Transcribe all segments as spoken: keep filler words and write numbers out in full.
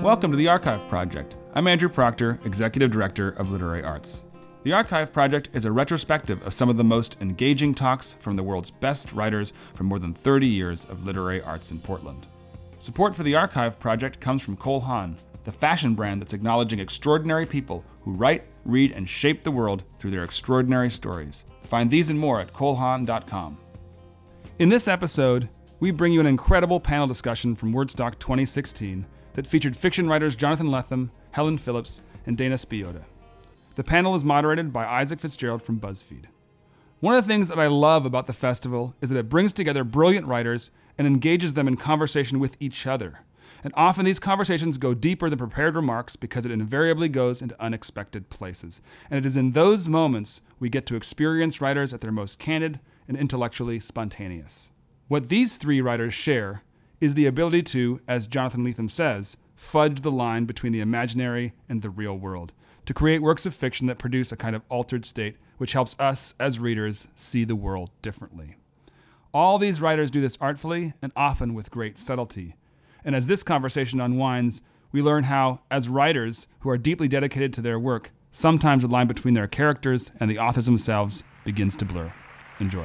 Welcome to the Archive Project. I'm Andrew Proctor, Executive Director of Literary Arts. The Archive Project is a retrospective of some of the most engaging talks from the world's best writers from more than thirty years of literary arts in Portland. Support for the Archive Project comes from Cole Haan, the fashion brand that's acknowledging extraordinary people who write, read, and shape the world through their extraordinary stories. Find these and more at cole haan dot com. In this episode, we bring you an incredible panel discussion from Wordstock twenty sixteen that featured fiction writers Jonathan Lethem, Helen Phillips, and Dana Spiotta. The panel is moderated by Isaac Fitzgerald from BuzzFeed. One of the things that I love about the festival is that it brings together brilliant writers and engages them in conversation with each other. And often these conversations go deeper than prepared remarks because it invariably goes into unexpected places. And it is in those moments we get to experience writers at their most candid and intellectually spontaneous. What these three writers share is the ability to, as Jonathan Lethem says, fudge the line between the imaginary and the real world, to create works of fiction that produce a kind of altered state which helps us as readers see the world differently. All these writers do this artfully and often with great subtlety. And as this conversation unwinds, we learn how, as writers who are deeply dedicated to their work, sometimes the line between their characters and the authors themselves begins to blur. Enjoy.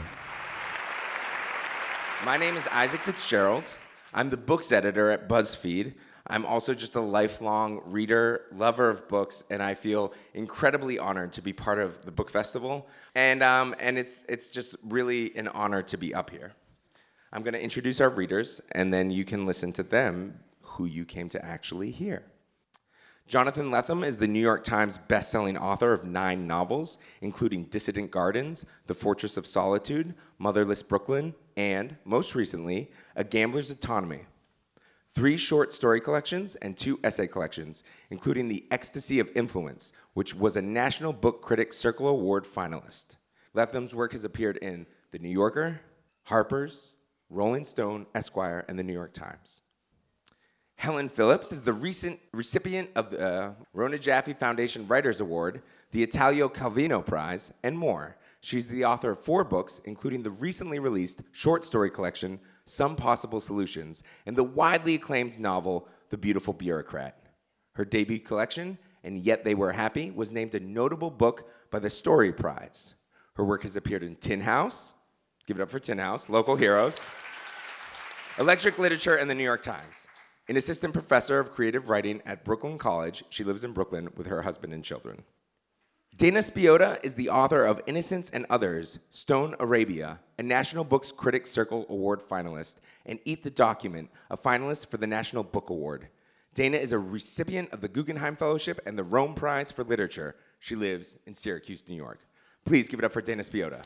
My name is Isaac Fitzgerald. I'm the books editor at BuzzFeed. I'm also just a lifelong reader, lover of books, and I feel incredibly honored to be part of the book festival. And um, and it's it's just really an honor to be up here. I'm going to introduce our readers, and then you can listen to them, who you came to actually hear. Jonathan Lethem is the New York Times bestselling author of nine novels, including Dissident Gardens, The Fortress of Solitude, Motherless Brooklyn, and, most recently, A Gambler's Autonomy. Three short story collections and two essay collections, including The Ecstasy of Influence, which was a National Book Critics Circle Award finalist. Lethem's work has appeared in The New Yorker, Harper's, Rolling Stone, Esquire, and The New York Times. Helen Phillips is the recent recipient of the uh, Rona Jaffe Foundation Writers Award, the Italo Calvino Prize, and more. She's the author of four books, including the recently released short story collection, Some Possible Solutions, and the widely acclaimed novel, The Beautiful Bureaucrat. Her debut collection, And Yet They Were Happy, was named a notable book by the Story Prize. Her work has appeared in Tin House, give it up for Tin House, Local Heroes, Electric Literature, and the New York Times. An assistant professor of creative writing at Brooklyn College, she lives in Brooklyn with her husband and children. Dana Spiotta is the author of Innocence and Others, Stone Arabia, a National Books Critics Circle Award finalist, and Eat the Document, a finalist for the National Book Award. Dana is a recipient of the Guggenheim Fellowship and the Rome Prize for Literature. She lives in Syracuse, New York. Please give it up for Dana Spiotta.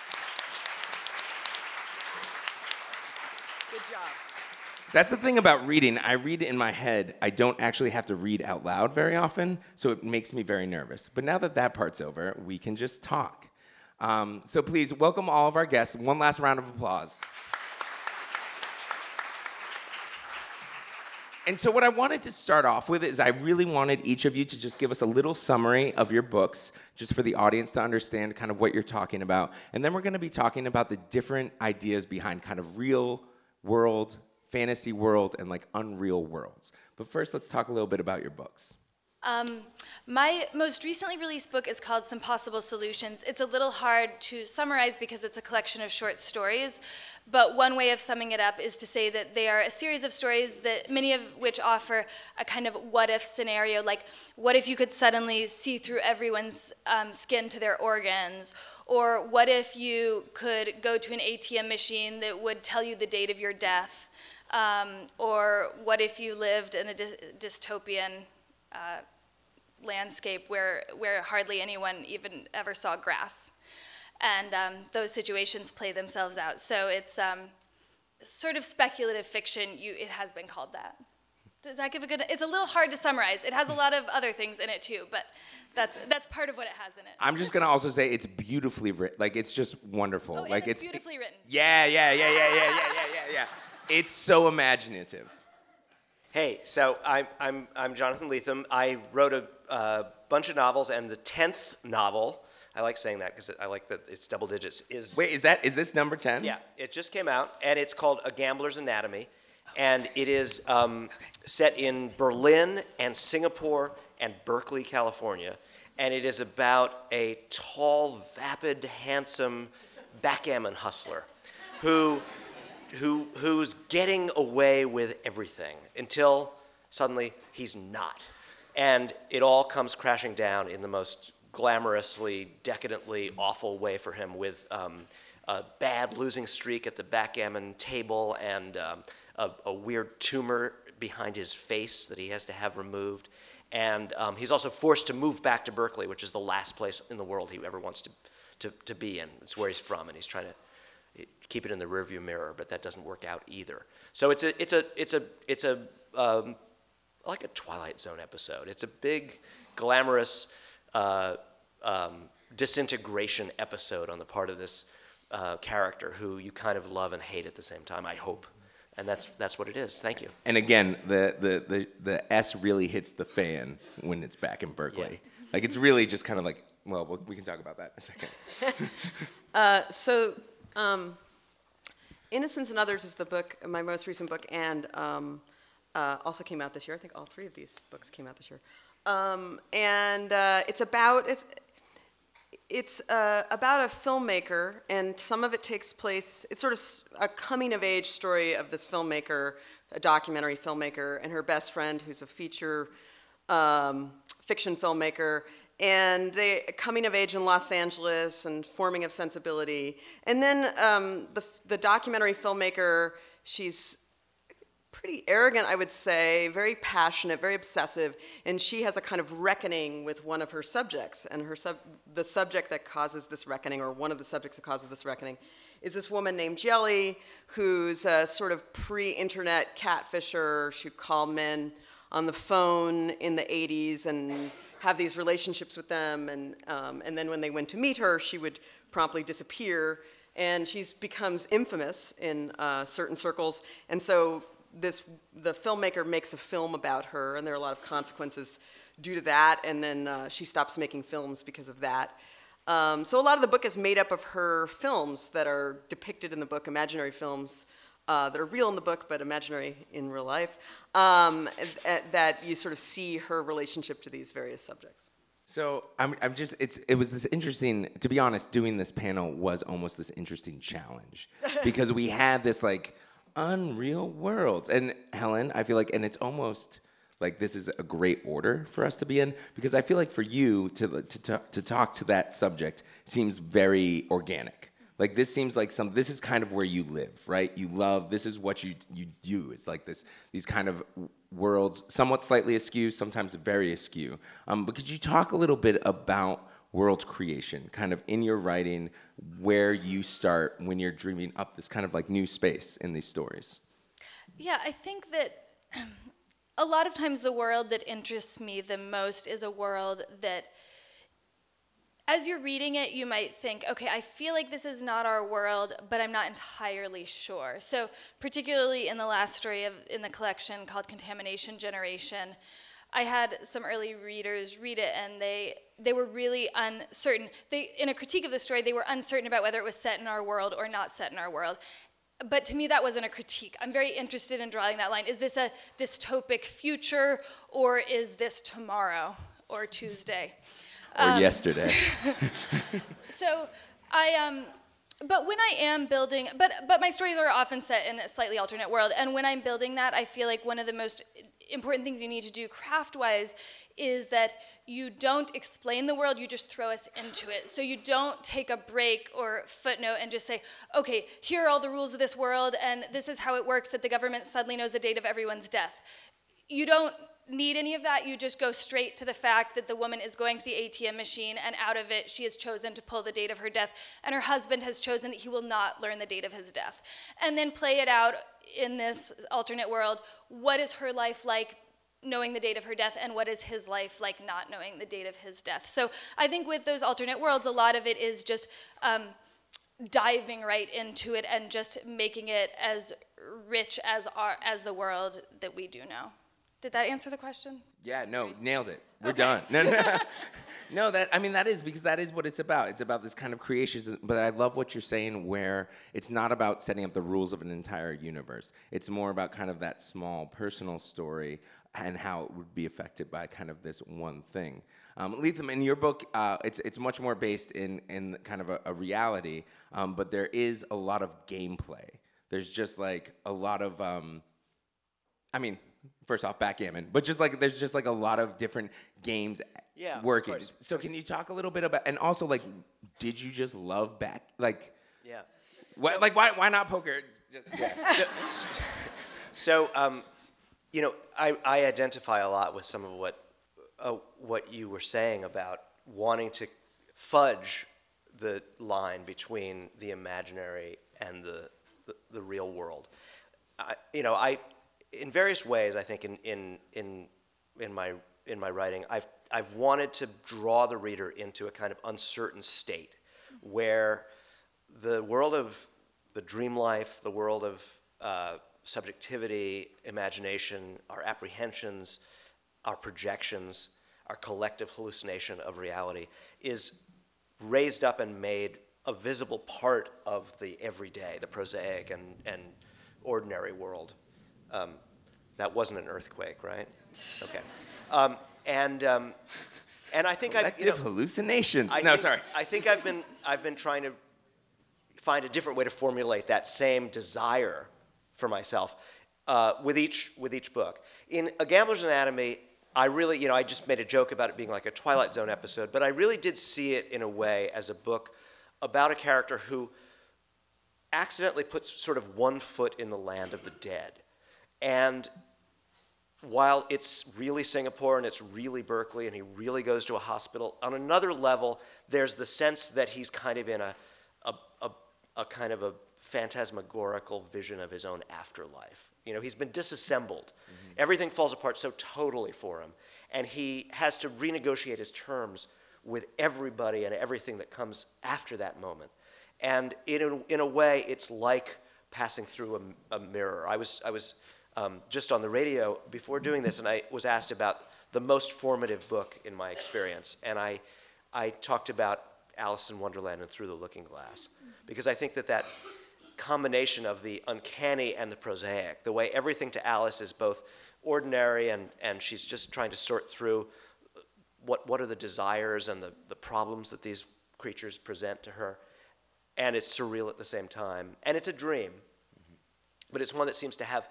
Good job. That's the thing about reading. I read in my head. I don't actually have to read out loud very often, so it makes me very nervous. But now that that part's over, we can just talk. Um, so please welcome all of our guests. One last round of applause. And so what I wanted to start off with is I really wanted each of you to just give us a little summary of your books, just for the audience to understand kind of what you're talking about. And then we're going to be talking about the different ideas behind kind of real world, fantasy world, and like unreal worlds. But first, let's talk a little bit about your books. Um, my most recently released book is called Some Possible Solutions. It's a little hard to summarize because it's a collection of short stories, but one way of summing it up is to say that they are a series of stories that many of which offer a kind of what-if scenario, like what if you could suddenly see through everyone's um, skin to their organs, or what if you could go to an A T M machine that would tell you the date of your death, um, or what if you lived in a dy- dystopian Uh, landscape where where hardly anyone even ever saw grass, and um, those situations play themselves out. So it's um, sort of speculative fiction. You, it has been called that. Does that give a good? It's a little hard to summarize. It has a lot of other things in it too, but that's that's part of what it has in it. I'm just gonna also say it's beautifully written. Like it's just wonderful. Oh, and like it's, it's beautifully written. Yeah, yeah, yeah, yeah, yeah, yeah, yeah, yeah, yeah. It's so imaginative. Hey, so I'm I'm I'm Jonathan Lethem. I wrote a uh, bunch of novels, and the tenth novel, I like saying that because I like that it's double digits. Is Wait, is that is this number ten? Yeah, it just came out, and it's called A Gambler's Anatomy, And it is um, set in Berlin and Singapore and Berkeley, California. And it is about a tall, vapid, handsome backgammon hustler who, who, who's getting away with everything until suddenly he's not. And it all comes crashing down in the most glamorously, decadently awful way for him, with um, a bad losing streak at the backgammon table and um, a, a weird tumor behind his face that he has to have removed. And um, he's also forced to move back to Berkeley, which is the last place in the world he ever wants to, to, to be in. It's where he's from, and he's trying to keep it in the rearview mirror, but that doesn't work out either. So it's a, it's a, it's a, it's a, um, like a Twilight Zone episode. It's a big, glamorous uh, um, disintegration episode on the part of this uh, character who you kind of love and hate at the same time, I hope. And that's that's what it is. Thank you. And again, the, the, the, the S really hits the fan when it's back in Berkeley. Yeah. Like, it's really just kind of like, well, well, we can talk about that in a second. uh, so, um, Innocence and Others is the book, my most recent book, and um, uh, also came out this year. I think all three of these books came out this year. Um, and uh, it's about, it's, It's uh, about a filmmaker, and some of it takes place, it's sort of a coming-of-age story of this filmmaker, a documentary filmmaker, and her best friend, who's a feature um, fiction filmmaker, and they coming of age in Los Angeles and forming of sensibility. And then um, the, the documentary filmmaker, she's pretty arrogant, I would say, very passionate, very obsessive, and she has a kind of reckoning with one of her subjects. And her sub, the subject that causes this reckoning, or one of the subjects that causes this reckoning, is this woman named Jelly, who's a sort of pre-internet catfisher. She'd call men on the phone in the eighties and have these relationships with them, and um, and then when they went to meet her, she would promptly disappear, and she becomes infamous in uh, certain circles. And so this the filmmaker makes a film about her, and there are a lot of consequences due to that, and then uh, she stops making films because of that. Um, so a lot of the book is made up of her films that are depicted in the book, imaginary films uh, that are real in the book, but imaginary in real life, um, that you sort of see her relationship to these various subjects. So I'm, I'm just, it's, it was this interesting, to be honest, doing this panel was almost this interesting challenge, because we had this like unreal world. And Helen, I feel like, and it's almost like this is a great order for us to be in, because I feel like for you to to to talk to that subject seems very organic. Like this seems like some, this is kind of where you live, right? You love, this is what you you do. It's like this, these kind of worlds, somewhat slightly askew, sometimes very askew. Um, but could you talk a little bit about world creation, kind of in your writing, where you start when you're dreaming up this kind of like new space in these stories? Yeah, I think that a lot of times the world that interests me the most is a world that, as you're reading it, you might think, okay, I feel like this is not our world, but I'm not entirely sure. So particularly in the last story of, in the collection called Contamination Generation, I had some early readers read it, and they they were really uncertain. They, in a critique of the story, they were uncertain about whether it was set in our world or not set in our world. But to me, that wasn't a critique. I'm very interested in drawing that line. Is this a dystopic future, or is this tomorrow or Tuesday? Or Um, yesterday. So I, um, but when I am building, but but my stories are often set in a slightly alternate world, and when I'm building that, I feel like one of the most important things you need to do craft-wise is that you don't explain the world, you just throw us into it. So you don't take a break or footnote and just say, okay, here are all the rules of this world, and this is how it works that the government suddenly knows the date of everyone's death. You don't need any of that. You just go straight to the fact that the woman is going to the A T M machine, and out of it she has chosen to pull the date of her death, and her husband has chosen that he will not learn the date of his death. And then play it out in this alternate world. What is her life like knowing the date of her death, and what is his life like not knowing the date of his death? So I think with those alternate worlds, a lot of it is just um, diving right into it and just making it as rich as our, as the world that we do know. Did that answer the question? Yeah, no, nailed it. We're okay. done. No, no, no. That I mean, that is because that is what it's about. It's about this kind of creation. But I love what you're saying, where it's not about setting up the rules of an entire universe. It's more about kind of that small personal story and how it would be affected by kind of this one thing. Um, Lethem, in your book, uh, it's it's much more based in in kind of a, a reality, um, but there is a lot of gameplay. There's just like a lot of, um, I mean. First off, backgammon, but just like there's just like a lot of different games yeah, working. Of course, so of course. Can you talk a little bit about, and also like, did you just love back, like, yeah, why, like why why not poker? Just, yeah. so, so um, you know, I, I identify a lot with some of what uh, what you were saying about wanting to fudge the line between the imaginary and the the, the real world. I, you know, I. In various ways, I think in, in in in my in my writing, I've I've wanted to draw the reader into a kind of uncertain state, where the world of the dream life, the world of uh, subjectivity, imagination, our apprehensions, our projections, our collective hallucination of reality, is raised up and made a visible part of the everyday, the prosaic and and ordinary world. Um, that wasn't an earthquake, right? Okay. Um, and um, and I think Collective I've you know, hallucinations. I no, think, sorry. I think I've been I've been trying to find a different way to formulate that same desire for myself uh, with each with each book. In A Gambler's Anatomy, I really you know I just made a joke about it being like a Twilight Zone episode, but I really did see it in a way as a book about a character who accidentally puts sort of one foot in the land of the dead. And while it's really Singapore and it's really Berkeley and he really goes to a hospital, on another level, there's the sense that he's kind of in a, a, a, a kind of a phantasmagorical vision of his own afterlife. You know, he's been disassembled. Mm-hmm. Everything falls apart so totally for him. And he has to renegotiate his terms with everybody and everything that comes after that moment. And in a, in a way, it's like passing through a, a mirror. I was I was um, just on the radio before doing this, and I was asked about the most formative book in my experience, and I I talked about Alice in Wonderland and Through the Looking Glass, because I think that that combination of the uncanny and the prosaic, the way everything to Alice is both ordinary and, and she's just trying to sort through what what are the desires and the, the problems that these creatures present to her, and it's surreal at the same time. And it's a dream, mm-hmm. but it's one that seems to have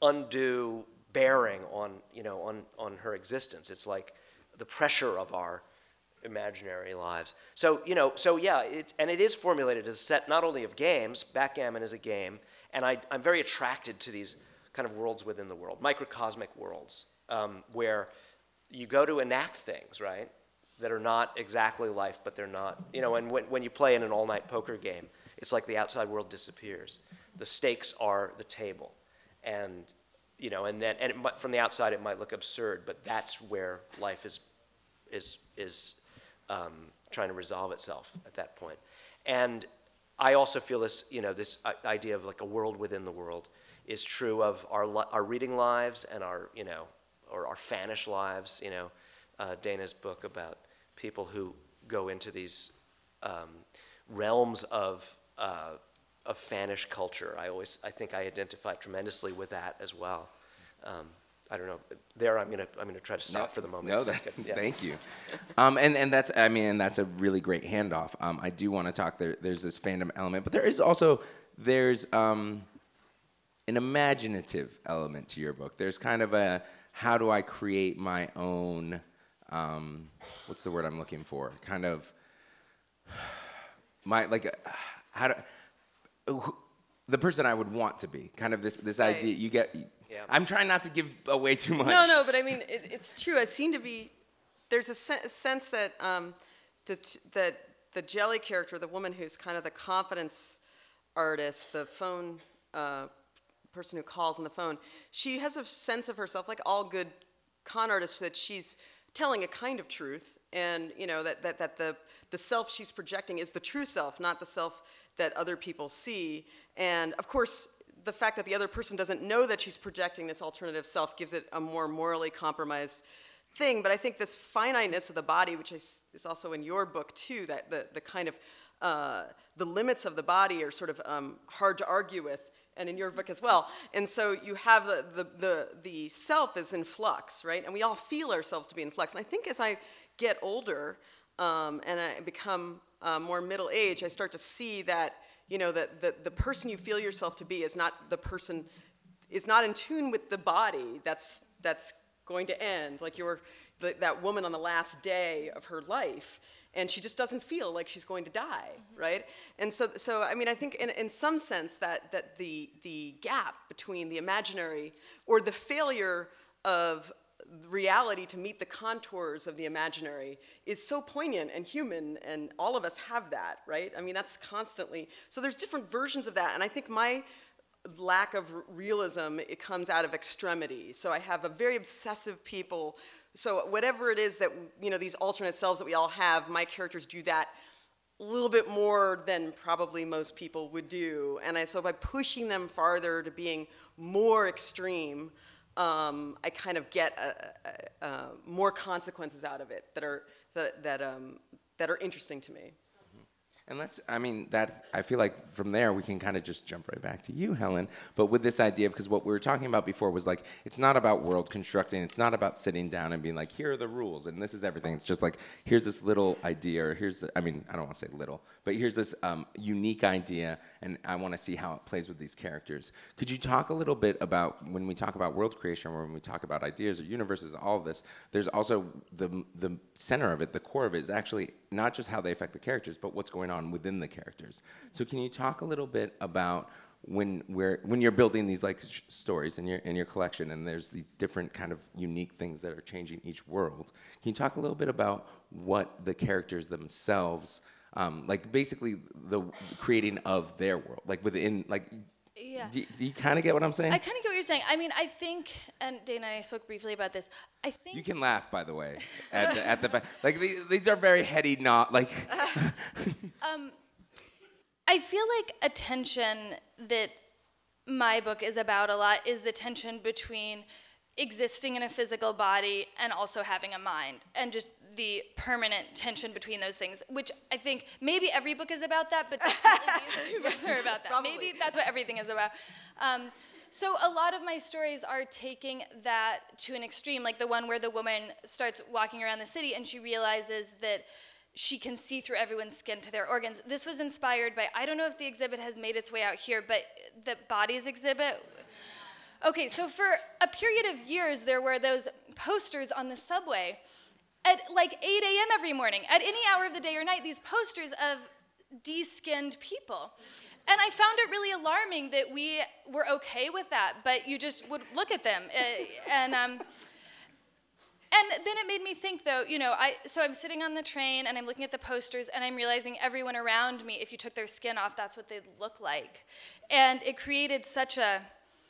undue bearing on, you know, on, on her existence. It's like the pressure of our imaginary lives. So, you know, so yeah, it, and it is formulated as a set not only of games, backgammon is a game, and I, I'm very attracted to these kind of worlds within the world, microcosmic worlds, um, where you go to enact things, right, that are not exactly life, but they're not, you know, and when, when you play in an all-night poker game, it's like the outside world disappears. The stakes are the table. And, you know, and then, and it might, from the outside it might look absurd, but that's where life is, is, is um, trying to resolve itself at that point. And I also feel this, you know, this idea of like a world within the world is true of our, our reading lives and our, you know, or our fanish lives, you know, uh, Dana's book about people who go into these um, realms of uh, of fanish culture. I always, I think I identify tremendously with that as well. Um, I don't know. There, I'm gonna, I'm gonna try to stop no, for the moment. No, that, yeah. Thank you. Um, and and that's, I mean, that's a really great handoff. Um, I do want to talk. There, there's this fandom element, but there is also there's um, an imaginative element to your book. There's kind of a how do I create my own. Um, what's the word I'm looking for? Kind of my like uh, how to uh, the person I would want to be. Kind of this this right. idea you get. Yeah. I'm trying not to give away too much. No, no, but I mean it, it's true. I seem to be. There's a sen- sense that um, that that the Jelly character, the woman who's kind of the confidence artist, the phone uh, person who calls on the phone, she has a sense of herself, like all good con artists, that she's telling a kind of truth, and you know that, that, that the, the self she's projecting is the true self, not the self that other people see. And of course, the fact that the other person doesn't know that she's projecting this alternative self gives it a more morally compromised thing. But I think this finiteness of the body, which is, is also in your book too, that the, the kind of, uh, the limits of the body are sort of um, hard to argue with, and in your book as well. And so you have the, the, the, the self is in flux, right? And we all feel ourselves to be in flux. And I think as I get older um, and I become uh, more middle-aged, I start to see that, you know, that the, the person you feel yourself to be is not the person, is not in tune with the body that's, that's going to end. Like you were the, that woman on the last day of her life, and she just doesn't feel like she's going to die, mm-hmm. right? And so, so I mean, I think in, in some sense that, that the, the gap between the imaginary, or the failure of reality to meet the contours of the imaginary, is so poignant and human, and all of us have that, right? I mean, that's constantly, so there's different versions of that, and I think my lack of realism, it comes out of extremity. So I have a very obsessive people. So whatever it is that, you know, these alternate selves that we all have, my characters do that a little bit more than probably most people would do. And I, so by pushing them farther to being more extreme, um, I kind of get a, a, a, more consequences out of it that are, that, that, um, that are interesting to me. And let's, I mean, that, I feel like from there we can kind of just jump right back to you, Helen. But with this idea, because what we were talking about before was like, it's not about world constructing. It's not about sitting down and being like, here are the rules and this is everything. It's just like, here's this little idea, or here's, the, I mean, I don't want to say little, but here's this um, unique idea, and I want to see how it plays with these characters. Could you talk a little bit about, when we talk about world creation, or when we talk about ideas or universes, all of this, there's also the, the center of it, the core of it is actually not just how they affect the characters, but what's going on within the characters. So can you talk a little bit about when we're when you're building these like sh- stories in your in your collection, and there's these different kind of unique things that are changing each world? Can you talk a little bit about what the characters themselves, um, like basically the creating of their world, like within like. Yeah. Do, do you kind of get what I'm saying? I kind of get what you're saying. I mean, I think, and Dana and I spoke briefly about this. I think you can laugh, by the way, at the at the back. Like these, these are very heady, not like. um, I feel like a tension that my book is about a lot is the tension between existing in a physical body and also having a mind, and just the permanent tension between those things, which I think maybe every book is about that, but definitely these two books are about that. Probably. Maybe that's what everything is about. Um, so a lot of my stories are taking that to an extreme, like the one where the woman starts walking around the city and she realizes that she can see through everyone's skin to their organs. This was inspired by, I don't know if the exhibit has made its way out here, but the Bodies exhibit. Okay, so for a period of years, there were those posters on the subway at like eight a.m. every morning. At any hour of the day or night, these posters of de-skinned people. And I found it really alarming that we were okay with that, but you just would look at them. Uh, and um, and then it made me think, though, you know, I so I'm sitting on the train, and I'm looking at the posters, and I'm realizing everyone around me, if you took their skin off, that's what they'd look like. And it created such a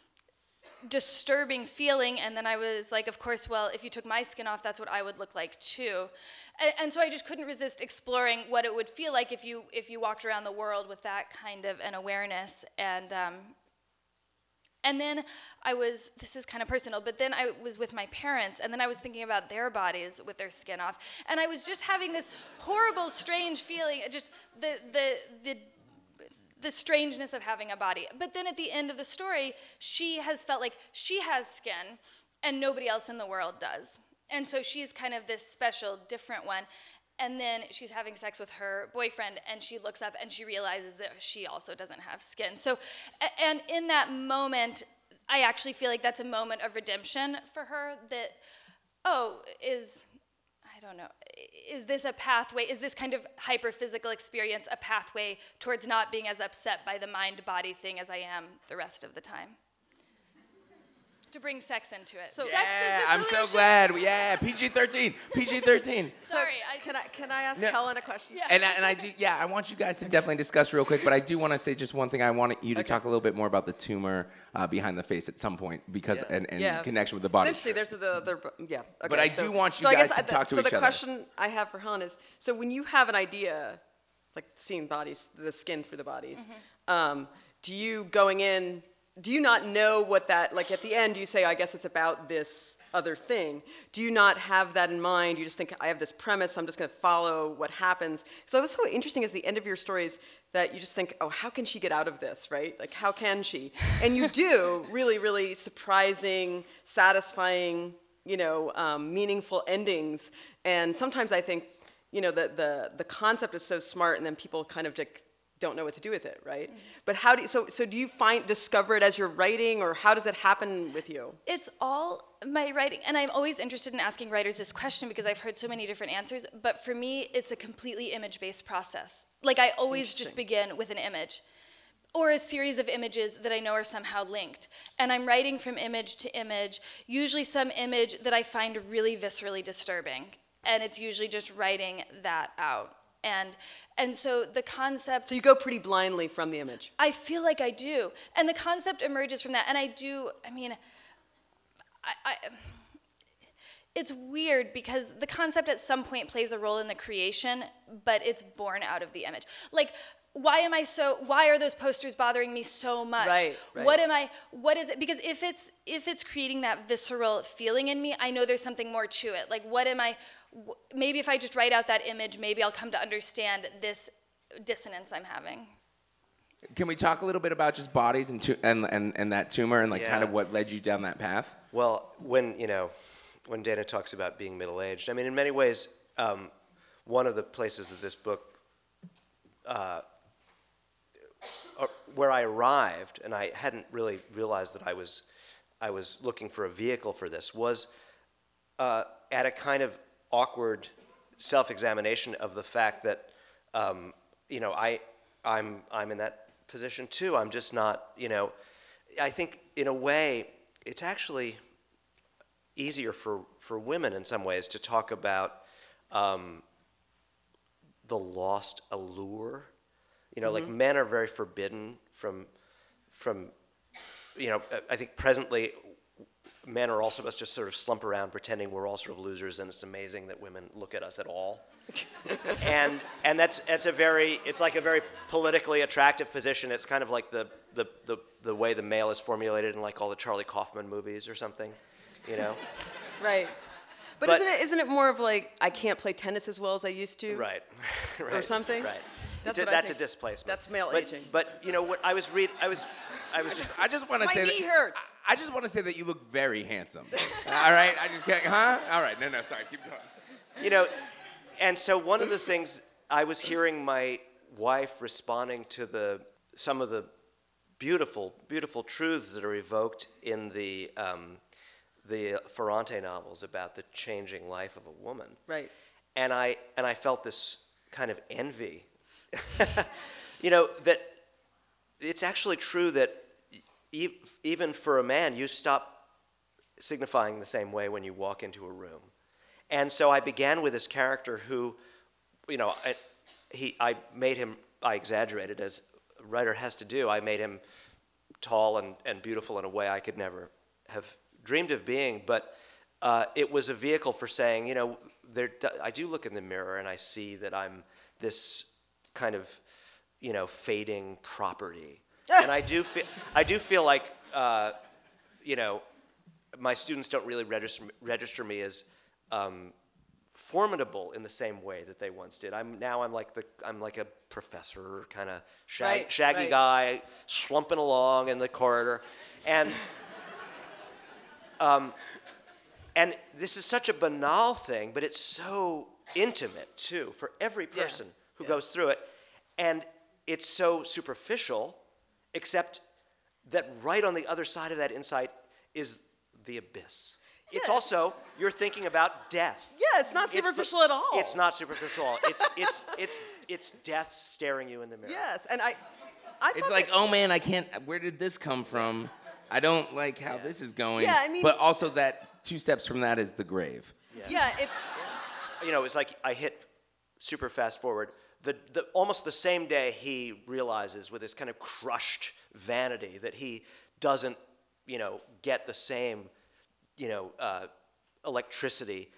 disturbing feeling, and then I was like, of course, well, if you took my skin off, that's what I would look like too. And, and so I just couldn't resist exploring what it would feel like if you if you walked around the world with that kind of an awareness. And um, and then I was, this is kind of personal, but then I was with my parents, and then I was thinking about their bodies with their skin off, and I was just having this horrible, strange feeling, just the the the the strangeness of having a body. But then at the end of the story, she has felt like she has skin and nobody else in the world does. And so she's kind of this special, different one. And then she's having sex with her boyfriend, and she looks up and she realizes that she also doesn't have skin. So, and in that moment, I actually feel like that's a moment of redemption for her, that, oh, is, I don't know, is this a pathway, is this kind of hyper-physical experience a pathway towards not being as upset by the mind-body thing as I am the rest of the time? To bring sex into it. So- sex Yeah, is the I'm so solution. glad. Yeah, P G thirteen, P G thirteen. Sorry, I Can I, just- can I ask No. Helen a question? Yeah. And I, and I do, yeah, I want you guys to definitely discuss real quick, but I do want to say just one thing. I want you to Okay. talk a little bit more about the tumor uh, behind the face at some point, because Yeah. and, and Yeah. connection with the body. Essentially, there's the, the, the yeah. Okay, But I so, do want you so I guys guess to I- talk to so each the other. question I have for Helen is, so when you have an idea, like seeing bodies, the skin through the bodies, Mm-hmm. um, do you going in do you not know what that, like at the end you say, I guess it's about this other thing. Do you not have that in mind? You just think, I have this premise, I'm just going to follow what happens. So it was so interesting at the end of your stories that you just think, oh, how can she get out of this, right? Like, how can she? And you do really, really surprising, satisfying, you know, um, meaningful endings. And sometimes I think, you know, the, the, the concept is so smart, and then people kind of just don't know what to do with it, right? Mm-hmm. But how do you, so, so do you find, discover it as you're writing, or how does it happen with you? It's all my writing, and I'm always interested in asking writers this question because I've heard so many different answers, but for me, it's a completely image-based process. Like, I always just begin with an image, or a series of images that I know are somehow linked. And I'm writing from image to image, usually some image that I find really viscerally disturbing, and it's usually just writing that out. And and so the concept... So you go pretty blindly from the image. I feel like I do. And the concept emerges from that. And I do, I mean, I, I, it's weird because the concept at some point plays a role in the creation, but it's born out of the image. Like, why am I so, why are those posters bothering me so much? Right, right. What am I, what is it? Because if it's, if it's creating that visceral feeling in me, I know there's something more to it. Like, what am I, maybe if I just write out that image, maybe I'll come to understand this dissonance I'm having. Can we talk a little bit about just bodies and tu- and, and and that tumor and like Yeah. kind of what led you down that path? Well, when, you know, when Dana talks about being middle-aged, I mean, in many ways, um, one of the places that this book, uh, uh, where I arrived, and I hadn't really realized that I was, I was looking for a vehicle for this, was uh, at a kind of awkward self-examination of the fact that, um, you know, I, I'm, I'm in that position too. I'm just not, you know, I think in a way, it's actually easier for, for women in some ways to talk about um, the lost allure. You know, mm-hmm. like men are very forbidden from, from, you know, I think presently men are all supposed to sort of slump around pretending we're all sort of losers, and it's amazing that women look at us at all. and and that's that's a very, it's like a very politically attractive position. It's kind of like the, the, the, the way the male is formulated in like all the Charlie Kaufman movies or something, you know? Right. But, but isn't it isn't it more of like, I can't play tennis as well as I used to? Right. right. Or something? Right. That's, a, what that's I a think. displacement. That's male but, aging. But you know what I was read I was I was I just, I just want to My say knee that, hurts. I, I just want to say that you look very handsome. All right, I just can't, huh? All right, no, no, sorry, keep going. You know, and so one of the things I was hearing my wife responding to the some of the beautiful, beautiful truths that are evoked in the um, the Ferrante novels about the changing life of a woman. Right. And I and I felt this kind of envy. You know, that it's actually true that e- even for a man, you stop signifying the same way when you walk into a room. And so I began with this character who, you know, I, he, I made him, I exaggerated as a writer has to do. I made him tall and, and beautiful in a way I could never have dreamed of being. But uh, it was a vehicle for saying, you know, there, I do look in the mirror and I see that I'm this kind of, you know, fading property. And I do feel, I do feel like, uh, you know, my students don't really register, register me as um, formidable in the same way that they once did. I'm now I'm like the I'm like a professor, kind of shag, right, shaggy right. guy, slumping along in the corridor, and um, and this is such a banal thing, but it's so intimate too for every person Yeah. who Yeah. goes through it, and it's so superficial, except that right on the other side of that insight is the abyss. It's Yeah. also, you're thinking about death. Yeah, it's not It's the- superficial at all. It's not superficial at all. It's, it's, it's, it's death staring you in the mirror. Yes, and I, I It's thought like, that- oh man, I can't, where did this come from? I don't like how Yeah. this is going. Yeah, I mean- But also that two steps from that is the grave. yeah, it's You know, it's like I hit super fast forward. The, the, almost the same day he realizes with his kind of crushed vanity that he doesn't, you know, get the same, you know, uh, electricity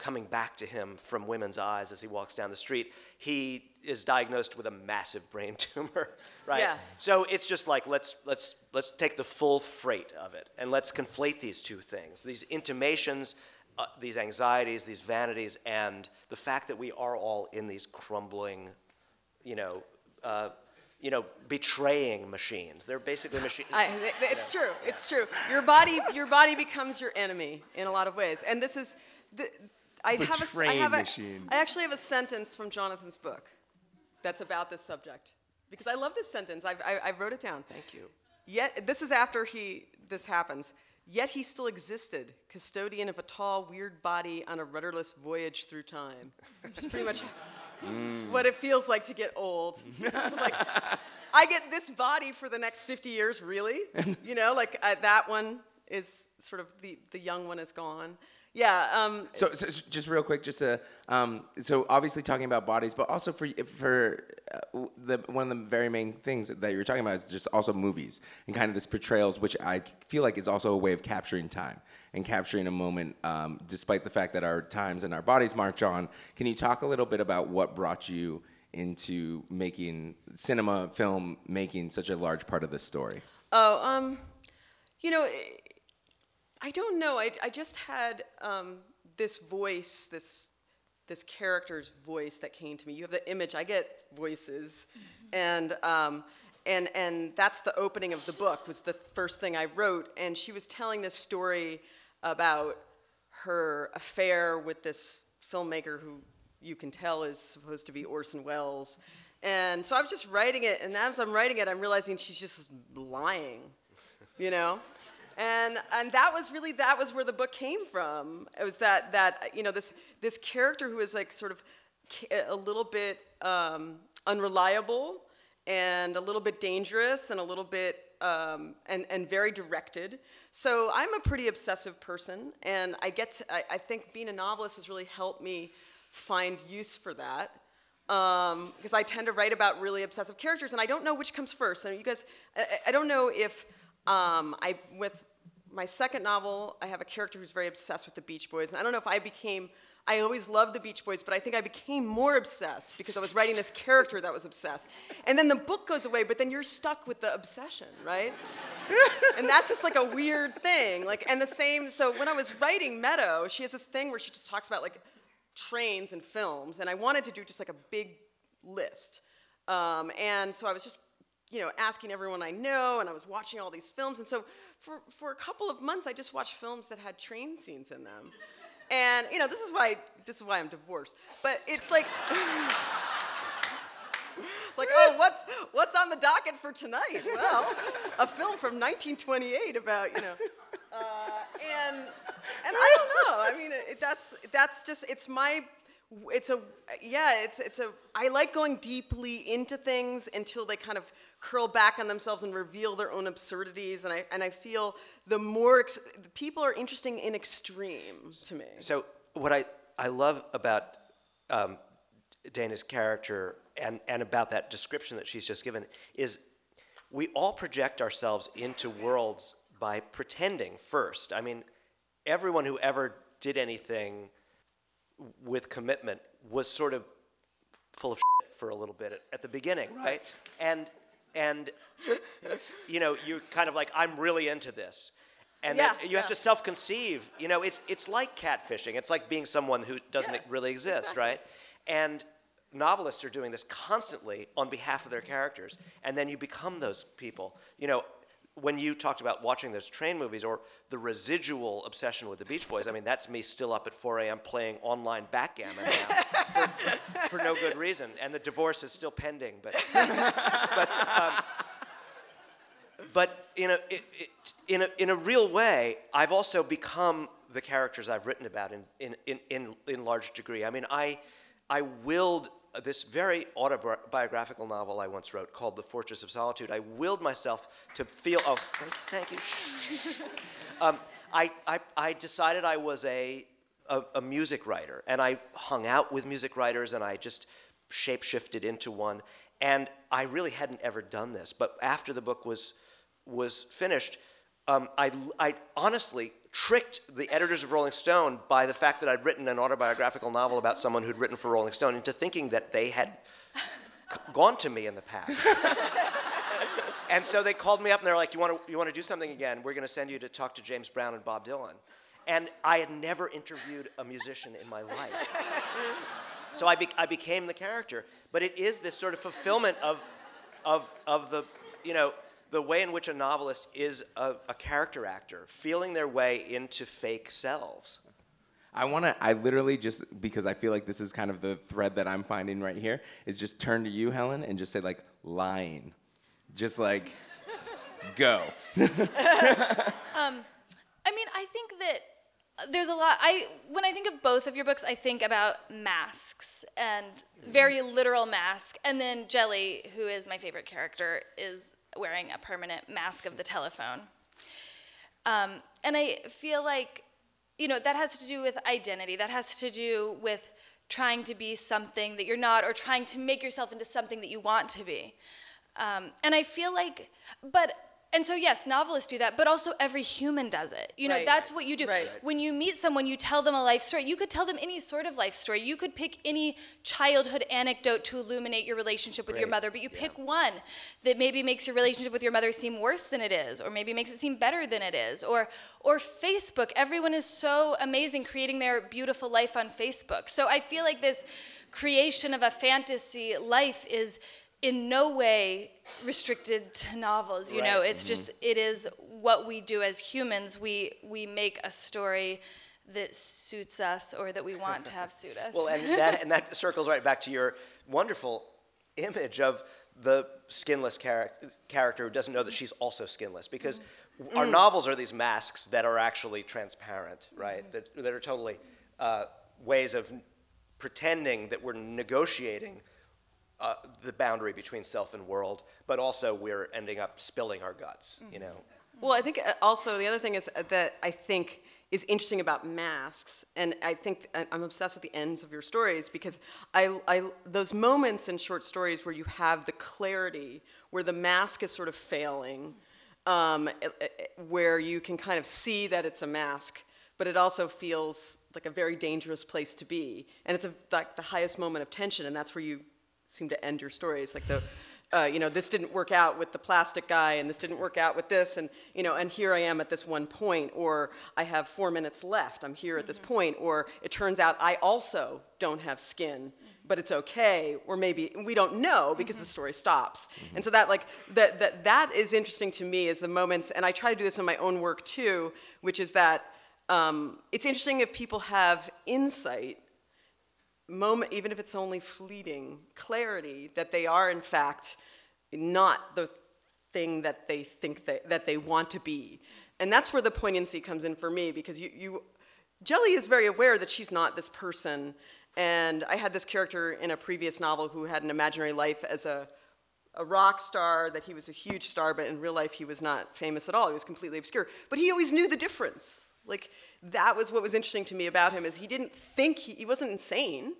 coming back to him from women's eyes as he walks down the street. He is diagnosed with a massive brain tumor, right? Yeah. So it's just like, let's, let's, let's take the full freight of it, and let's conflate these two things, these intimations, uh, these anxieties, these vanities, and the fact that we are all in these crumbling, you know, uh, you know, betraying machines. They're basically machines. I, it's true. It's true. Your body, your body becomes your enemy in a lot of ways. And this is, the, I have a, I have a, machines. I actually have a sentence from Jonathan's book that's about this subject, because I love this sentence. I, I, I wrote it down. Thank you. Yet this is after he this happens. Yet he still existed, custodian of a tall, weird body on a rudderless voyage through time. Which is pretty much mm. what it feels like to get old. So like, I get this body for the next fifty years, really? You know, like uh, that one is sort of, the, the young one is gone. Yeah. Um, so, so just real quick, just to, um, so obviously talking about bodies, but also for for uh, the one of the very main things that you're talking about is just also movies and kind of this portrayals, which I feel like is also a way of capturing time and capturing a moment, um, despite the fact that our times and our bodies march on. Can you talk a little bit about what brought you into making cinema, film, making such a large part of this story? Oh, um, you know. It, I don't know. I, I just had um, this voice, this this character's voice that came to me. You have the image. I get voices, mm-hmm. and um, and and that's the opening of the book. Was the first thing I wrote, and she was telling this story about her affair with this filmmaker who you can tell is supposed to be Orson Welles. And so I was just writing it, and as I'm writing it, I'm realizing she's just lying, you know. And and that was really, that was where the book came from. It was that, that you know, this this character who is like sort of a little bit um, unreliable and a little bit dangerous and a little bit, um, and, and very directed. So I'm a pretty obsessive person, and I get to, I, I think being a novelist has really helped me find use for that. Um, because I tend to write about really obsessive characters, and I don't know which comes first. I mean, you guys, I, I don't know if Um, I, with my second novel, I have a character who's very obsessed with the Beach Boys. And I don't know if I became, I always loved the Beach Boys, but I think I became more obsessed because I was writing this character that was obsessed. And then the book goes away, but then you're stuck with the obsession, right? And that's just like a weird thing. Like, and the same, so when I was writing Meadow, she has this thing where she just talks about like trains and films, and I wanted to do just like a big list. Um, and so I was just you know, asking everyone I know, and I was watching all these films. And so for, for a couple of months, I just watched films that had train scenes in them. And, you know, this is why, this is why I'm divorced. But it's like, it's like, oh, what's, what's on the docket for tonight? Well, a film from nineteen twenty-eight about, you know, uh, and, and I don't know. I mean, it, that's, that's just, it's my, it's a, yeah, it's, it's a, I like going deeply into things until they kind of curl back on themselves and reveal their own absurdities, and I and I feel the more ex- the people are interesting in extremes to me. So what I, I love about um, Dana's character and, and about that description that she's just given is we all project ourselves into worlds by pretending first. I mean, everyone who ever did anything with commitment was sort of full of shit for a little bit at, at the beginning, right? And And, you know, you're kind of like, I'm really into this. And yeah, then you have yeah. to self-conceive. You know, it's it's like catfishing. It's like being someone who doesn't yeah, really exist, exactly. right? And novelists are doing this constantly on behalf of their characters. And then you become those people. You know, when you talked about watching those train movies or the residual obsession with the Beach Boys, I mean, that's me still up at four a.m. playing online backgammon now for, for, for no good reason. And the divorce is still pending, but... but um, But in a, it, it, in a in a real way, I've also become the characters I've written about in in, in, in, in large degree. I mean, I I willed this very autobiographical novel I once wrote called The Fortress of Solitude. I willed myself to feel. Oh, thank, thank you. um, I, I I decided I was a, a a music writer, and I hung out with music writers, and I just shape-shifted into one. And I really hadn't ever done this, but after the book was was finished, um, I, I honestly tricked the editors of Rolling Stone by the fact that I'd written an autobiographical novel about someone who'd written for Rolling Stone into thinking that they had c- gone to me in the past. And so they called me up and they're like, you want to you want to do something again? We're going to send you to talk to James Brown and Bob Dylan. And I had never interviewed a musician in my life. So I, be- I became the character. But it is this sort of fulfillment of, of, of the, you know, the way in which a novelist is a, a character actor, feeling their way into fake selves. I want to, I literally just, because I feel like this is kind of the thread that I'm finding right here, is just turn to you, Helen, and just say, like, lying. Just, like, go. um, I mean, I think that there's a lot, I, when I think of both of your books, I think about masks, and very literal mask, and then Jelly, who is my favorite character, is wearing a permanent mask of the telephone. Um, and I feel like, you know, that has to do with identity. That has to do with trying to be something that you're not, or trying to make yourself into something that you want to be. Um, and I feel like, but, and so yes, novelists do that, but also every human does it. You know, Right. that's what you do. Right. When you meet someone, you tell them a life story. You could tell them any sort of life story. You could pick any childhood anecdote to illuminate your relationship with your Great. mother, but you Yeah. pick one that maybe makes your relationship with your mother seem worse than it is, or maybe makes it seem better than it is. Or, or Facebook. Everyone is so amazing creating their beautiful life on Facebook. So I feel like this creation of a fantasy life is in no way restricted to novels, you know, Right. it's just, it is what we do as humans. We we make a story that suits us, or that we want to have suit us. Well, and that, and that circles right back to your wonderful image of the skinless char- character who doesn't know that she's also skinless, because Mm. our novels are these masks that are actually transparent, right? That, that are totally uh, ways of pretending that we're negotiating uh, the boundary between self and world, but also we're ending up spilling our guts, you know? Well, I think uh, also the other thing is that I think is interesting about masks, and I think I- I'm obsessed with the ends of your stories, because I, I those moments in short stories where you have the clarity, where the mask is sort of failing, um, eh, eh, where you can kind of see that it's a mask, but it also feels like a very dangerous place to be, and it's a, like the highest moment of tension, and that's where you seem to end your stories, like the, uh, you know, this didn't work out with the plastic guy, and this didn't work out with this, and you know, and here I am at this one point, or I have four minutes left, I'm here at this point, or it turns out I also don't have skin, but it's okay, or maybe we don't know because the story stops, and so that like that that that is interesting to me, is the moments, and I try to do this in my own work too, which is that um, it's interesting if people have insight. Moment, even if it's only fleeting, clarity that they are in fact not the thing that they think they, that they want to be, and that's where the poignancy comes in for me, because you, you, Jelly is very aware that she's not this person, and I had this character in a previous novel who had an imaginary life as a, a rock star, that he was a huge star, but in real life he was not famous at all. He was completely obscure, but he always knew the difference. Like, that was what was interesting to me about him, is he didn't think, he, he wasn't insane.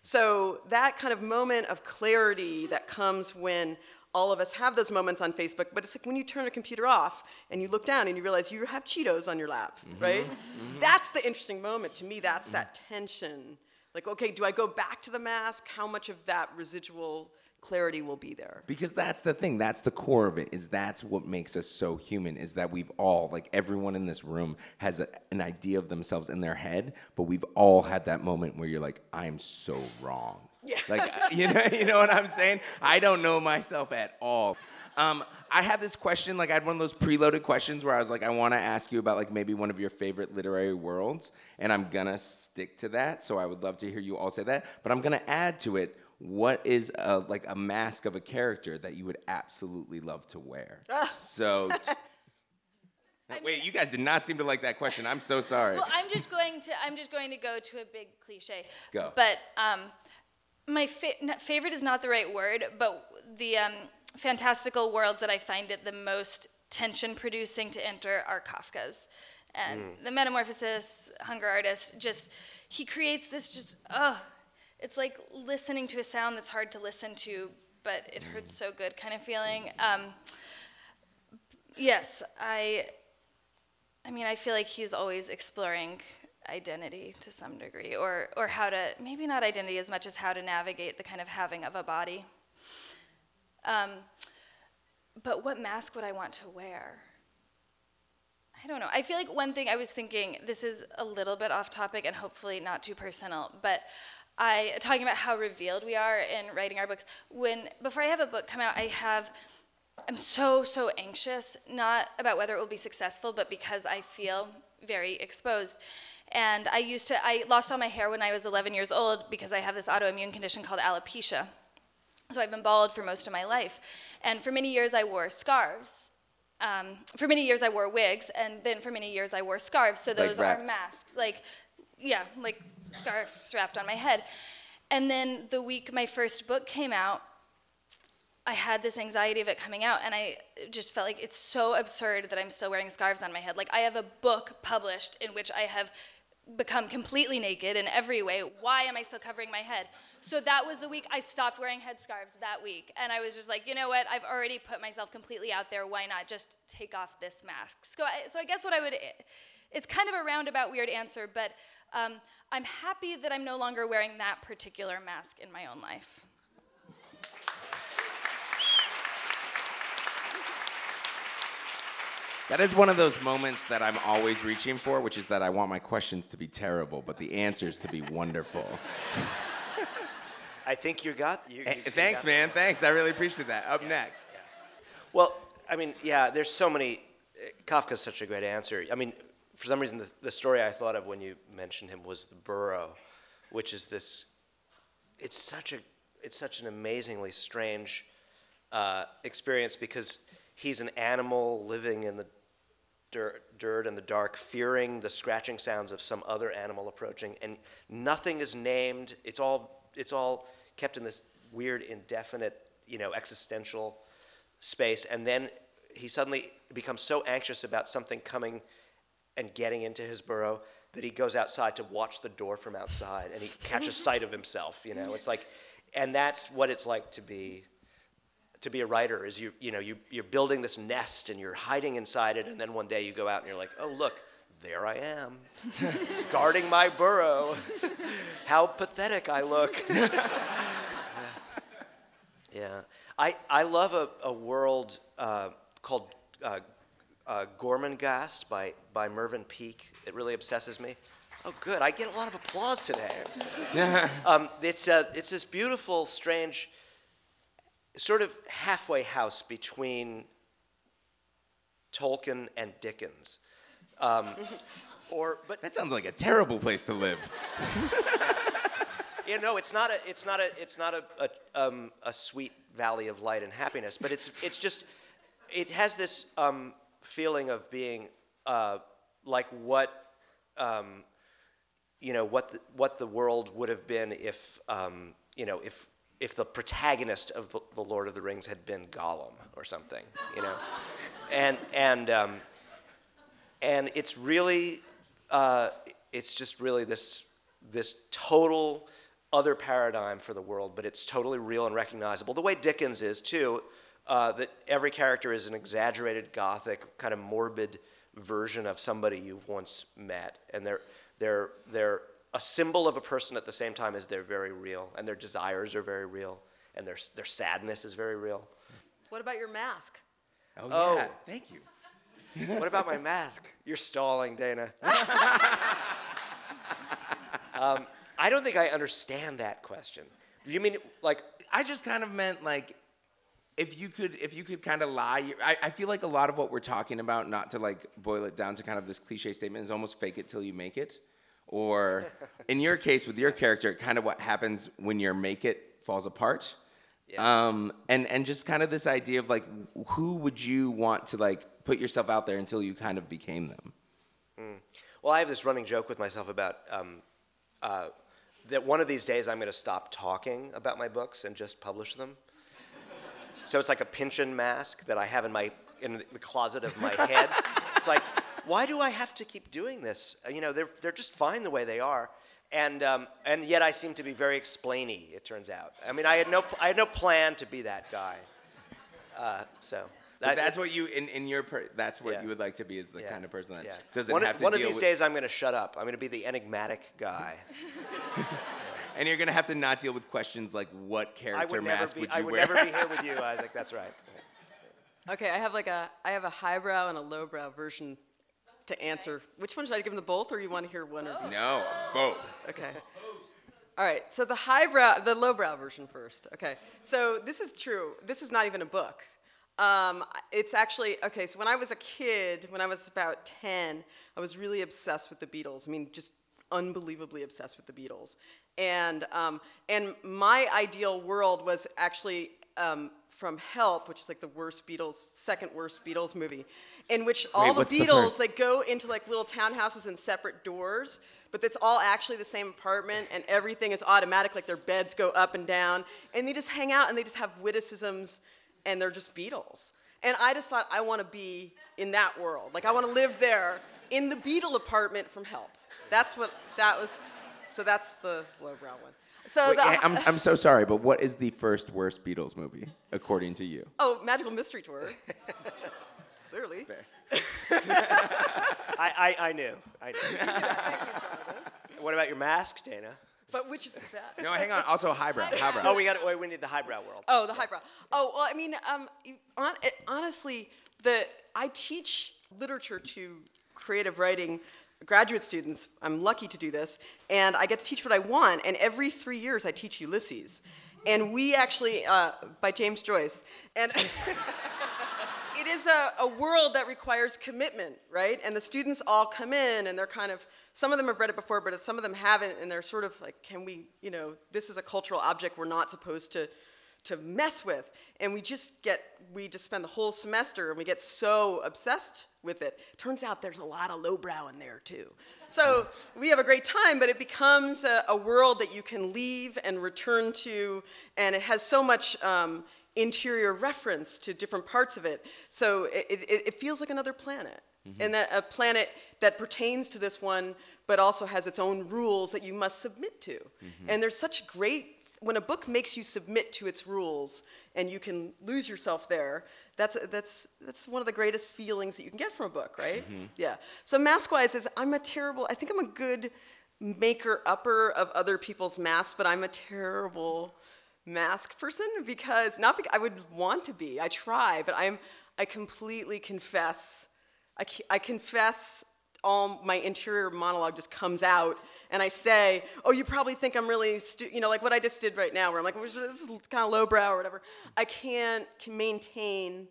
So that kind of moment of clarity that comes when all of us have those moments on Facebook, but it's like when you turn a computer off and you look down and you realize you have Cheetos on your lap, mm-hmm. right? Mm-hmm. That's the interesting moment. To me, that's mm-hmm. that tension. Like, okay, do I go back to the mask? How much of that residual clarity will be there? Because that's the thing, that's the core of it, is that's what makes us so human, is that we've all, like everyone in this room has a, an idea of themselves in their head, but we've all had that moment where you're like, I'm so wrong. Yeah. Like, you know, you know what I'm saying? I don't know myself at all. Um, I had this question, like I had one of those preloaded questions where I was like, I want to ask you about like maybe one of your favorite literary worlds, and I'm gonna stick to that, so I would love to hear you all say that, but I'm gonna add to it, what is a, like a mask of a character that you would absolutely love to wear? So, t- I wait, mean- you guys did not seem to like that question. I'm so sorry. Well, I'm just going to I'm just going to go to a big cliche. Go. But um, my fa- not- favorite is not the right word, but the um, fantastical worlds that I find it the most tension-producing to enter are Kafka's. And Mm. the Metamorphosis, Hunger Artist, just he creates this just oh. It's like listening to a sound that's hard to listen to, but it hurts so good kind of feeling. Um, yes, I, I mean, I feel like he's always exploring identity to some degree, or or how to, maybe not identity as much as how to navigate the kind of having of a body. Um, but what mask would I want to wear? I don't know. I feel like one thing I was thinking, this is a little bit off topic and hopefully not too personal, but I, talking about how revealed we are in writing our books, when, before I have a book come out, I have, I'm so, so anxious, not about whether it will be successful, but because I feel very exposed. And I used to, I lost all my hair when I was eleven years old because I have this autoimmune condition called alopecia. So I've been bald for most of my life. And for many years I wore scarves. Um, for many years I wore wigs, and then for many years I wore scarves. So those Like are wrapped. masks, like, yeah, like scarf strapped on my head. And then the week my first book came out, I had this anxiety of it coming out, and I just felt like it's so absurd that I'm still wearing scarves on my head. Like, I have a book published in which I have become completely naked in every way. Why am I still covering my head? So that was the week I stopped wearing headscarves that week. And I was just like, you know what? I've already put myself completely out there. Why not just take off this mask? So I, so I guess what I would, it's kind of a roundabout weird answer, but um, I'm happy that I'm no longer wearing that particular mask in my own life. That is one of those moments that I'm always reaching for, which is that I want my questions to be terrible, but the answers to be wonderful. I think you got. You, you, Eh, you Thanks, got man. Thanks. I really appreciate that. Up Yeah, next. yeah. Well, I mean, yeah. There's so many. uh, Kafka's such a great answer. I mean, for some reason, the, the story I thought of when you mentioned him was the burrow, which is this. It's such a. It's such an amazingly strange uh, experience because he's an animal living in the dirt, dirt and the dark, fearing the scratching sounds of some other animal approaching, and nothing is named. It's all. It's all kept in this weird, indefinite, you know, existential space, and then he suddenly becomes so anxious about something coming and getting into his burrow that he goes outside to watch the door from outside, and he catches sight of himself. You know, it's like, and that's what it's like to be, to be a writer. Is you, you know, you you're building this nest and you're hiding inside it, and then one day you go out and you're like, oh look, there I am, guarding my burrow. How pathetic I look. yeah. yeah. I, I love a, a world uh, called uh, uh, Gormenghast by, by Mervyn Peake. It really obsesses me. Oh, good. I get a lot of applause today. um, it's, uh, it's this beautiful, strange, sort of halfway house between Tolkien and Dickens. Um, or, but That sounds like a terrible place to live. you know, it's not a, it's not a, it's not a, a, um, a sweet valley of light and happiness, but it's, it's just, it has this um, feeling of being uh, like what, um, you know, what the, what the world would have been if, um, you know, if, if the protagonist of the, the Lord of the Rings had been Gollum or something, you know, and and. Um, And it's really, uh, it's just really this this total other paradigm for the world, but it's totally real and recognizable. The way Dickens is too, uh, that every character is an exaggerated Gothic, kind of morbid version of somebody you've once met, and they're they're they're a symbol of a person at the same time as they're very real, and their desires are very real, and their their sadness is very real. What about your mask? Oh, Oh. yeah. Thank you. What about my mask? You're stalling, Dana. um, I don't think I understand that question. You mean like I just kind of meant like, if you could, if you could kind of lie. I, I feel like a lot of what we're talking about, not to like boil it down to kind of this cliche statement, is almost fake it till you make it. Or in your case with your character, kind of what happens when your make it falls apart. Yeah. Um, and, and just kind of this idea of like, who would you want to like put yourself out there until you kind of became them? Mm. Well, I have this running joke with myself about um, uh, that one of these days I'm going to stop talking about my books and just publish them. So it's like a Pynchon mask that I have in my in the closet of my head. It's like, why do I have to keep doing this? You know, they're they're just fine the way they are. And um, and yet I seem to be very explainy, it turns out. I mean, I had no I had no plan to be that guy. Uh, so But That- that's what you in, in your per, that's what Yeah. you would like to be, is the Yeah. kind of person that Yeah. doesn't one have of, to one of deal these with, days I'm going to shut up. I'm going to be the enigmatic guy. and you're gonna have to not deal with questions like what I character would never mask be. would I you would wear? never be here with you, Isaac. That's right. Okay, I have like a I have a highbrow and a lowbrow version to answer. Which one should I give them the both, or you want to hear one or the No, both. Okay. All right. So the highbrow, the lowbrow version first. Okay. So this is true. This is not even a book. Um, it's actually okay. So when I was a kid, when I was about ten, I was really obsessed with the Beatles. I mean, just unbelievably obsessed with the Beatles. And um, and my ideal world was actually um, from Help, which is like the worst Beatles, second worst Beatles movie, in which all the what's the Beatles first? they go into like little townhouses and separate doors, but it's all actually the same apartment, and everything is automatic, like their beds go up and down, and they just hang out and they just have witticisms, and they're just Beatles. And I just thought I want to be in that world, like I want to live there in the Beatle apartment from Help. That's what that was. So that's the lowbrow one. So Wait, the, I'm I'm so sorry, but what is the first worst Beatles movie according to you? oh, Magical Mystery Tour. Clearly. Fair. I, I, I knew. I knew. What about your mask, Dana? But which is the best? No, hang on. Also highbrow. Highbrow. Oh, we got. Wait, we need the highbrow world. Oh, the highbrow. Oh, well, I mean, um, you- on, it, honestly, the I teach literature to creative writing graduate students. I'm lucky to do this, and I get to teach what I want. And every three years, I teach Ulysses, and we actually uh, by James Joyce, and. It is a, a world that requires commitment, right? And the students all come in, and they're kind of, some of them have read it before, but some of them haven't, and they're sort of like, can we, you know, this is a cultural object we're not supposed to, to mess with. And we just get, we just spend the whole semester, and we get so obsessed with it. Turns out there's a lot of lowbrow in there, too. So we have a great time, but it becomes a, a world that you can leave and return to, and it has so much, um, interior reference to different parts of it. So it, it, it feels like another planet. Mm-hmm. And that a planet that pertains to this one, but also has its own rules that you must submit to. Mm-hmm. And there's such great, when a book makes you submit to its rules and you can lose yourself there, that's, that's, that's one of the greatest feelings that you can get from a book, right? Mm-hmm. Yeah. So Maskwise is, I'm a terrible, I think I'm a good maker-upper of other people's masks, but I'm a terrible mask person, because not because I would want to be, I try, but I'm I completely confess I, I confess all my interior monologue just comes out, and I say, oh, you probably think I'm really stu-, you know, like what I just did right now, where I'm like, well, this is kind of lowbrow or whatever. I can't maintain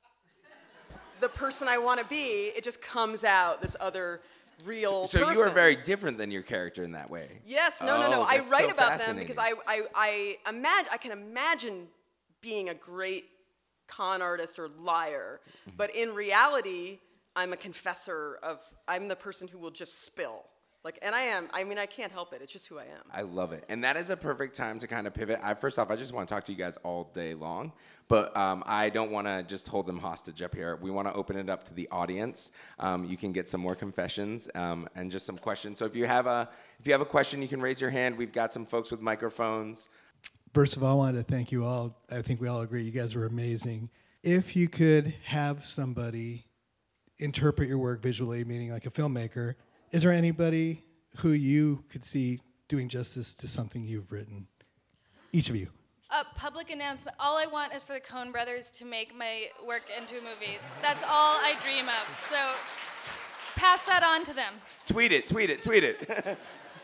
the person I want to be. It just comes out, this other real so, so person. you are very different than your character in that way. Yes, no, oh, no, no. I that's write so about them because I, I, I imagine, I can imagine being a great con artist or liar, but in reality, I'm a confessor of, I'm the person who will just spill. Like, and I am, I mean, I can't help it. It's just who I am. I love it. And that is a perfect time to kind of pivot. I, first off, I just want to talk to you guys all day long, but um, I don't want to just hold them hostage up here. We want to open it up to the audience. Um, you can get some more confessions um, and just some questions. So if you have a if you have a question, you can raise your hand. We've got some folks with microphones. First of all, I wanted to thank you all. I think we all agree you guys were amazing. If you could have somebody interpret your work visually, meaning like a filmmaker, is there anybody who you could see doing justice to something you've written? Each of you. A public announcement. All I want is for the Coen brothers to make my work into a movie. That's all I dream of. So pass that on to them. Tweet it, tweet it, tweet it.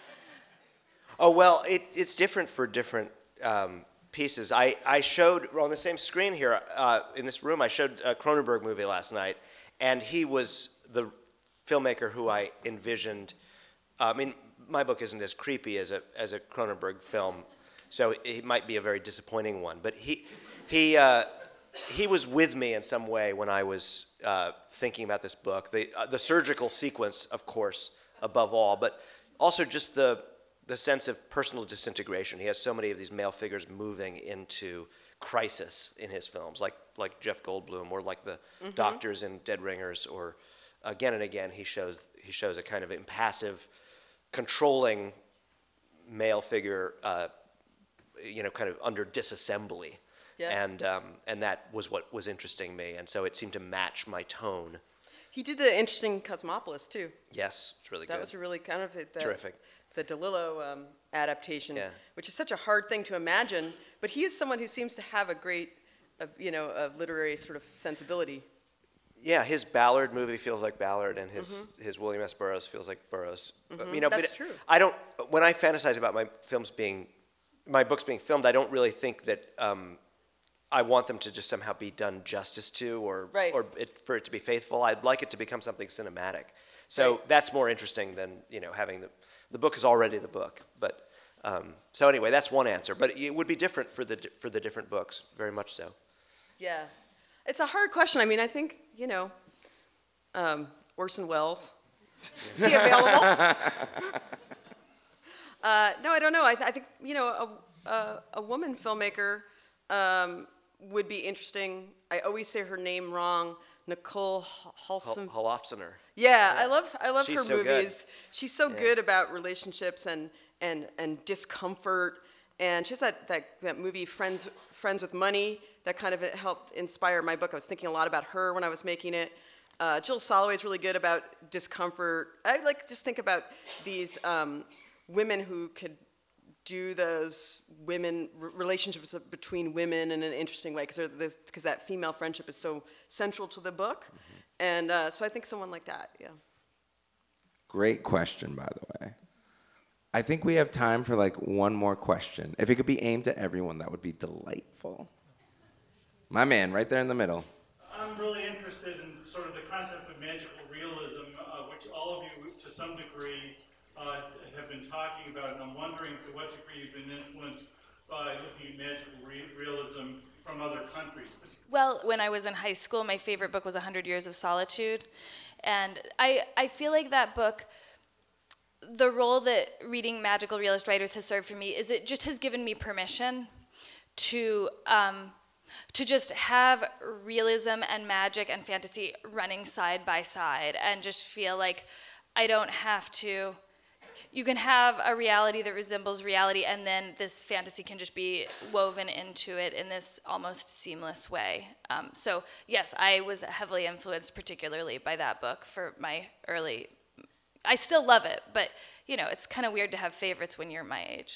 Oh, well, it, it's different for different um, pieces. I, I showed, on the same screen here, uh, in this room, I showed a Cronenberg movie last night, and he was the filmmaker who I envisioned. Uh, I mean, my book isn't as creepy as a as a Cronenberg film, so it might be a very disappointing one. But he he uh, he was with me in some way when I was uh, thinking about this book. The uh, the surgical sequence, of course, above all, but also just the the sense of personal disintegration. He has so many of these male figures moving into crisis in his films, like like Jeff Goldblum, or like the mm-hmm. doctors in Dead Ringers, or again and again he shows he shows a kind of impassive, controlling male figure, uh, you know, kind of under disassembly. Yeah. And, um, and that was what was interesting me, and so it seemed to match my tone. He did the interesting Cosmopolis, too. Yes, it's really That good. was a really kind of the, Terrific. the DeLillo um, adaptation, Yeah. which is such a hard thing to imagine. But he is someone who seems to have a great, uh, you know, a literary sort of sensibility. Yeah, his Ballard movie feels like Ballard, and his, mm-hmm. his William S. Burroughs feels like Burroughs. Mm-hmm. You know, That's but true. I don't. When I fantasize about my films being, my books being filmed, I don't really think that um, I want them to just somehow be done justice to, or Right. or it, for it to be faithful. I'd like it to become something cinematic. So Right. that's more interesting than you know having the the book is already the book. But um, so anyway, that's one answer. But it would be different for the for the different books, very much so. Yeah. It's a hard question. I mean, I think, you know, um, Orson Welles. Is he available? uh, no, I don't know. I, th- I think, you know, a, a, a woman filmmaker um, would be interesting. I always say her name wrong. Nicole Halsom. Holofcener. Yeah, I love I love She's her so good. movies. She's so good about relationships and and and discomfort. And she has that, that, that movie Friends Friends with Money that kind of helped inspire my book. I was thinking a lot about her when I was making it. Uh, Jill Soloway is really good about discomfort. I like to just think about these um, women who could do those women r- relationships between women in an interesting way, because because that female friendship is so central to the book. Mm-hmm. And uh, so I think someone like that, yeah. Great question, by the way. I think we have time for like one more question. If it could be aimed at everyone, that would be delightful. My man, right there in the middle. I'm really interested in sort of the concept of magical realism, uh, which all of you, to some degree, uh, have been talking about. And I'm wondering to what degree you've been influenced by looking at magical re- realism from other countries. Well, when I was in high school, my favorite book was one hundred Years of Solitude. And I, I feel like that book, the role that reading magical realist writers has served for me is it just has given me permission to um, to just have realism and magic and fantasy running side by side and just feel like I don't have to. You can have a reality that resembles reality, and then this fantasy can just be woven into it in this almost seamless way. Um, so yes, I was heavily influenced particularly by that book for my early. I still love it, but you know, it's kind of weird to have favorites when you're my age.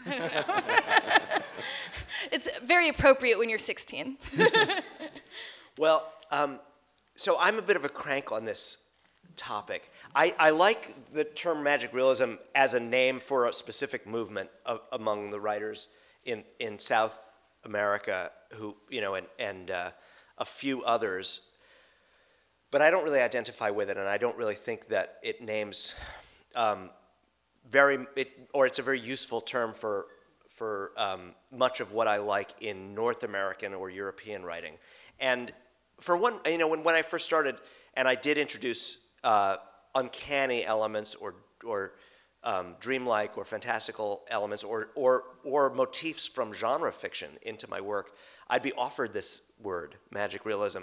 It's very appropriate when you're sixteen. Well, um, so I'm a bit of a crank on this topic. I, I like the term magic realism as a name for a specific movement of, among the writers in, in South America, who you know, and, and uh, a few others. But I don't really identify with it, and I don't really think that it names um, very, it, or it's a very useful term for for um, much of what I like in North American or European writing. And for one, you know, when, when I first started, and I did introduce uh, uncanny elements or or um, dreamlike or fantastical elements or or or motifs from genre fiction into my work, I'd be offered this word, magic realism.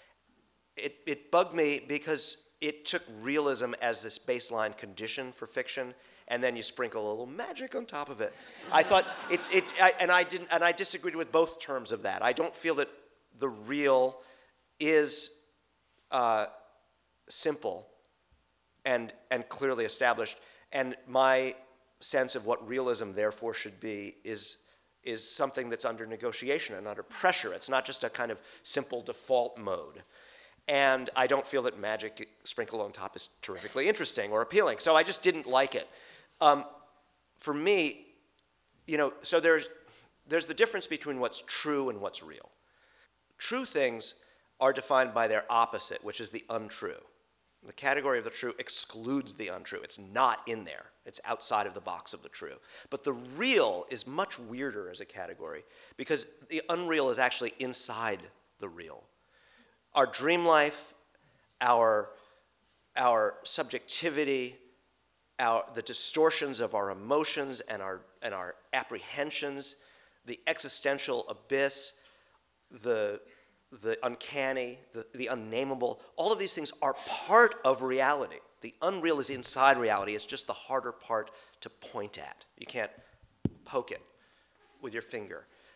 It, it bugged me because it took realism as this baseline condition for fiction, and then you sprinkle a little magic on top of it. I thought it, it I, and I didn't, and I disagreed with both terms of that. I don't feel that the real is uh, simple and and clearly established, and my sense of what realism therefore should be is is something that's under negotiation and under pressure. It's not just a kind of simple default mode. And I don't feel that magic sprinkled on top is terrifically interesting or appealing. So I just didn't like it. Um, for me, you know, so there's, there's the difference between what's true and what's real. True things are defined by their opposite, which is the untrue. The category of the true excludes the untrue. It's not in there. It's outside of the box of the true. But the real is much weirder as a category because the unreal is actually inside the real. Our dream life, our, our subjectivity, our, the distortions of our emotions and our, and our apprehensions, the existential abyss, the, the uncanny, the, the unnameable, all of these things are part of reality. The unreal is inside reality. It's just the harder part to point at. You can't poke it with your finger.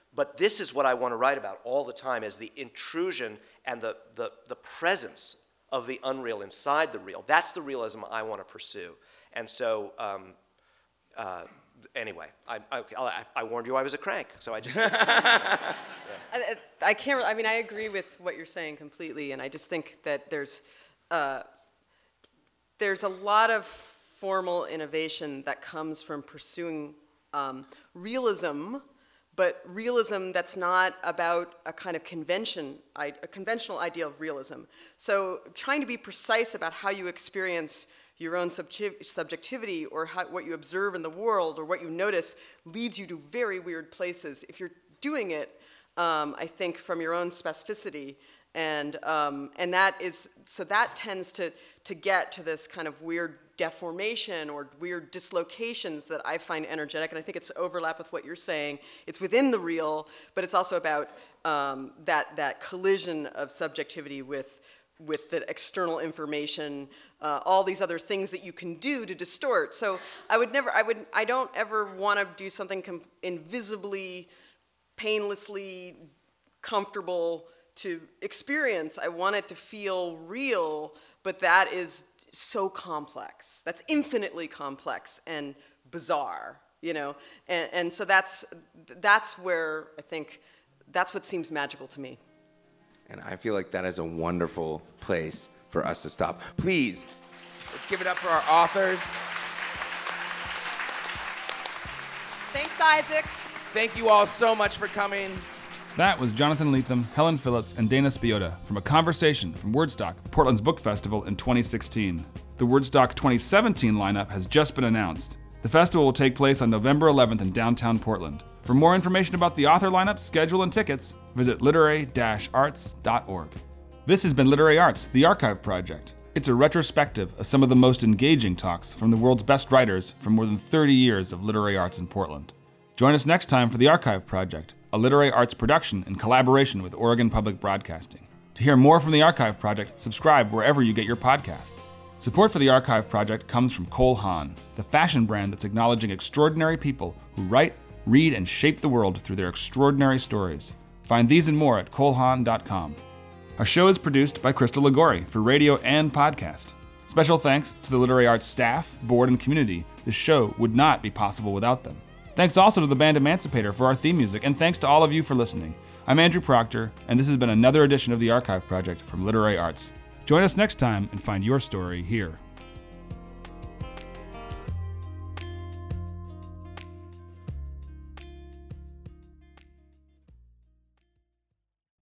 But this is what I want to write about all the time, is the intrusion and the, the, the presence of the unreal inside the real. That's the realism I want to pursue. And so, um, uh, anyway, I, I, I, I warned you I was a crank, so I just... yeah. I, I can't, I mean, I agree with what you're saying completely, and I just think that there's, uh, there's a lot of formal innovation that comes from pursuing um, realism, but realism that's not about a kind of convention, a conventional idea of realism. So trying to be precise about how you experience your own subject- subjectivity or how, what you observe in the world or what you notice leads you to very weird places. If you're doing it, um, I think, from your own specificity, and um, and that is, so that tends to, to get to this kind of weird deformation or weird dislocations that I find energetic, and I think it's overlap with what you're saying. It's within the real, but it's also about um, that, that collision of subjectivity with, with the external information, uh, all these other things that you can do to distort. So I would never, I would, I don't ever want to do something com- invisibly, painlessly comfortable to experience. I want it to feel real, but that is so complex. That's infinitely complex and bizarre, you know? And, and so that's, that's where I think, that's what seems magical to me. And I feel like that is a wonderful place for us to stop. Please, let's give it up for our authors. Thanks, Isaac. Thank you all so much for coming. That was Jonathan Lethem, Helen Phillips, and Dana Spiotta from a conversation from Wordstock, Portland's book festival in twenty sixteen. The Wordstock twenty seventeen lineup has just been announced. The festival will take place on November eleventh in downtown Portland. For more information about the author lineup, schedule, and tickets, visit literary dash arts dot org. This has been Literary Arts, the Archive Project. It's a retrospective of some of the most engaging talks from the world's best writers from more than thirty years of literary arts in Portland. Join us next time for the Archive Project, a literary arts production in collaboration with Oregon Public Broadcasting. To hear more from the Archive Project, subscribe wherever you get your podcasts. Support for the Archive Project comes from Cole Haan, the fashion brand that's acknowledging extraordinary people who write, read, and shape the world through their extraordinary stories. Find these and more at cole haan dot com. Our show is produced by Crystal Ligori for radio and podcast. Special thanks to the Literary Arts staff, board, and community. This show would not be possible without them. Thanks also to the band Emancipator for our theme music, and thanks to all of you for listening. I'm Andrew Proctor, and this has been another edition of the Archive Project from Literary Arts. Join us next time and find your story here.